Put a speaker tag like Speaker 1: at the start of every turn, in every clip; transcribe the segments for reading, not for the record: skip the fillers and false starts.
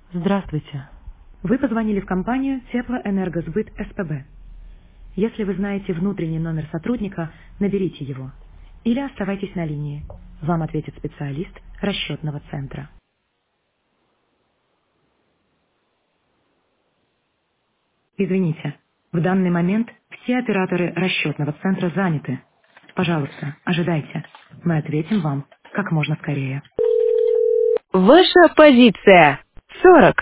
Speaker 1: Здравствуйте. Вы позвонили в компанию Теплоэнергосбыт СПБ. Если вы знаете внутренний номер сотрудника, наберите его. Или оставайтесь на линии. Вам ответит специалист расчетного центра. Извините, в данный момент все операторы расчетного центра заняты. Пожалуйста, ожидайте. Мы ответим вам как можно скорее. Ваша позиция 40.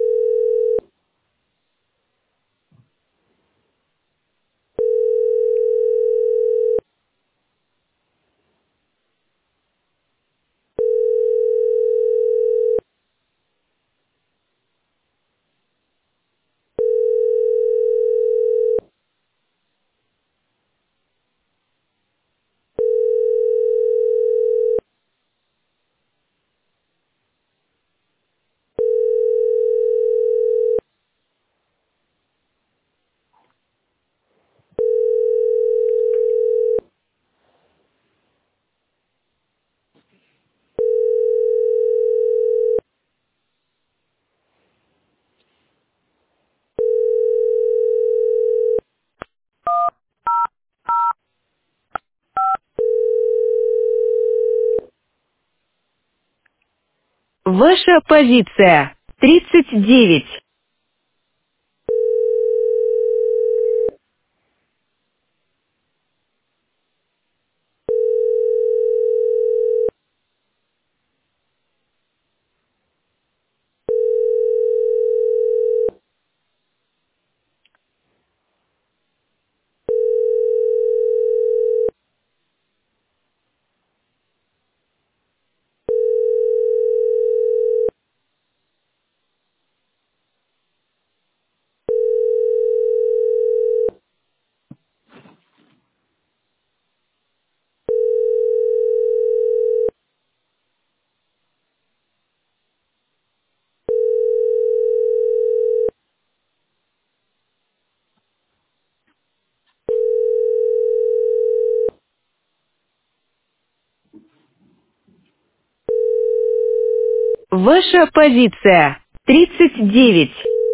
Speaker 1: Ваша позиция 39. Ваша позиция 39.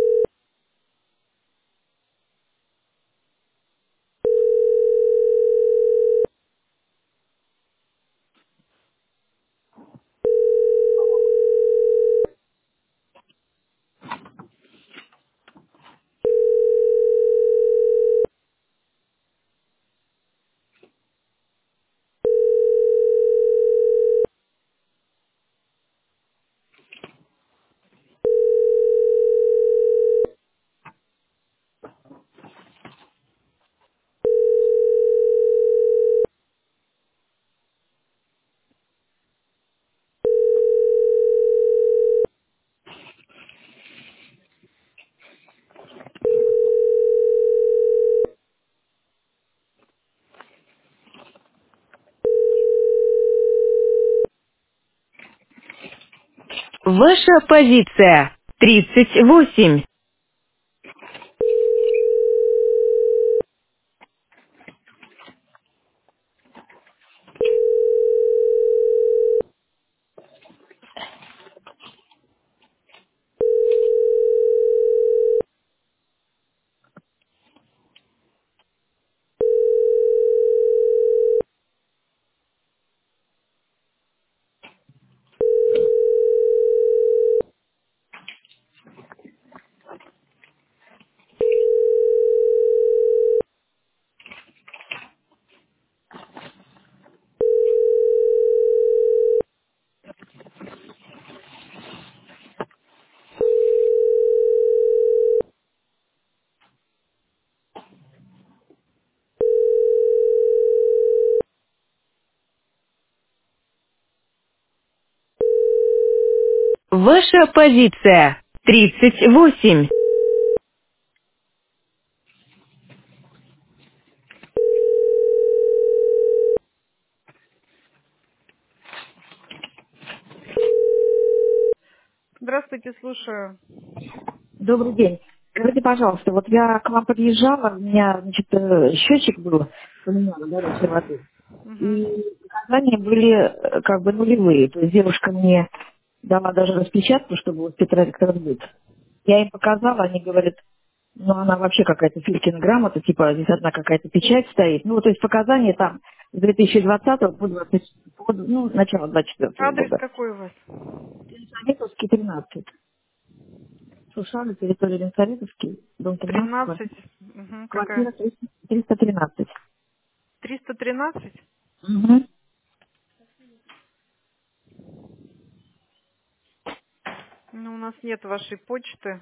Speaker 1: Ваша позиция 38. Ваша позиция 38.
Speaker 2: Здравствуйте, слушаю.
Speaker 3: Добрый день. Скажите, пожалуйста, вот я к вам подъезжала, у меня, значит, счетчик был, поменяла горячей воды,
Speaker 2: Мгм.
Speaker 3: и показания были как бы нулевые. То есть девушка мне дала даже распечатку, чтобы вот Петроэлектросбыт. Я им показала, они говорят, ну она вообще какая-то Филькина грамота, типа здесь одна какая-то печать стоит. Ну, то есть показания там с 2020 по, 20, ну, начало 24
Speaker 2: Адрес
Speaker 3: года.
Speaker 2: какой у вас?
Speaker 3: Ленсоветовский, 13. Шушаны, территория Ленсоветовский, дом 13,
Speaker 2: 13. Угу, какая?
Speaker 3: квартира 313.
Speaker 2: 313?
Speaker 3: Угу.
Speaker 2: Ну, у нас нет вашей почты.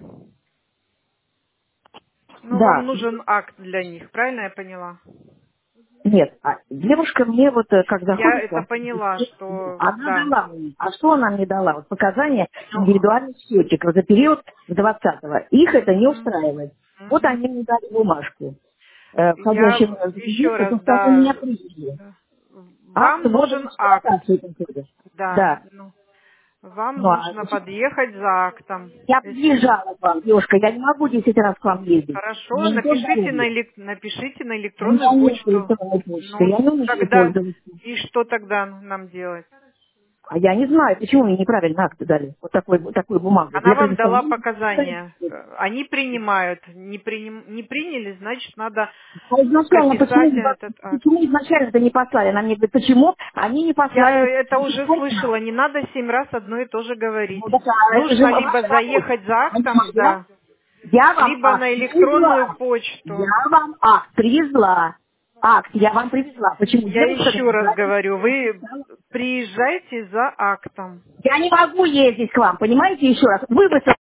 Speaker 2: Ну, вам
Speaker 3: Да,
Speaker 2: нужен акт для них, правильно я поняла?
Speaker 3: нет, девушка мне вот как
Speaker 2: Я
Speaker 3: заходит к
Speaker 2: это
Speaker 3: вам,
Speaker 2: поняла, что
Speaker 3: она
Speaker 2: да.
Speaker 3: дала мне. А что она мне дала? Вот показания
Speaker 2: Ну,
Speaker 3: индивидуальных счетчиков за период с 20-го. Их это не
Speaker 2: мгм,
Speaker 3: устраивает. Вот
Speaker 2: мгм.
Speaker 3: они мне дали бумажку.
Speaker 2: Я
Speaker 3: Входящий номер
Speaker 2: еще
Speaker 3: записывается,
Speaker 2: раз,
Speaker 3: но что они
Speaker 2: да.
Speaker 3: не приняли. Акт
Speaker 2: Вам
Speaker 3: ввода в
Speaker 2: нужен акт.
Speaker 3: эксплуатацию в этом году.
Speaker 2: Да.
Speaker 3: Да.
Speaker 2: Ну, вам
Speaker 3: Ну, а
Speaker 2: нужно
Speaker 3: значит,
Speaker 2: подъехать за актом.
Speaker 3: я
Speaker 2: Если
Speaker 3: подъезжала к вам, девушка, я не могу 10 раз к вам ездить. У
Speaker 2: хорошо,
Speaker 3: меня не то здоровье.
Speaker 2: напишите на
Speaker 3: У меня
Speaker 2: электронную
Speaker 3: нет
Speaker 2: почту.
Speaker 3: электронной почты,
Speaker 2: Ну,
Speaker 3: я не умею
Speaker 2: тогда
Speaker 3: пользоваться.
Speaker 2: и что тогда нам делать?
Speaker 3: А я не знаю, почему мне неправильно акты дали. Вот такую бумагу.
Speaker 2: Она
Speaker 3: Для
Speaker 2: вам дала
Speaker 3: предоставления.
Speaker 2: показания. Они принимают. Не приняли, значит, надо
Speaker 3: А изначально
Speaker 2: прописать этот акт.
Speaker 3: почему изначально это не послали? Она мне говорит, почему они не
Speaker 2: Я
Speaker 3: послали
Speaker 2: это уже
Speaker 3: точно?
Speaker 2: слышала. Не надо 7 раз одно и то же говорить.
Speaker 3: Ну, так, а это же
Speaker 2: Нужно либо
Speaker 3: ваша работа,
Speaker 2: заехать за
Speaker 3: а не
Speaker 2: актом,
Speaker 3: моя.
Speaker 2: да,
Speaker 3: Я вам
Speaker 2: либо
Speaker 3: акт
Speaker 2: на электронную
Speaker 3: привезла.
Speaker 2: почту.
Speaker 3: Я вам акт привезла. Акт я вам привезла. Почему
Speaker 2: Я
Speaker 3: девушка мне
Speaker 2: еще раз
Speaker 3: говорит,
Speaker 2: говорю,
Speaker 3: не
Speaker 2: вы
Speaker 3: написала?
Speaker 2: приезжайте за актом.
Speaker 3: Я не могу ездить к вам, понимаете, еще раз. Вы бы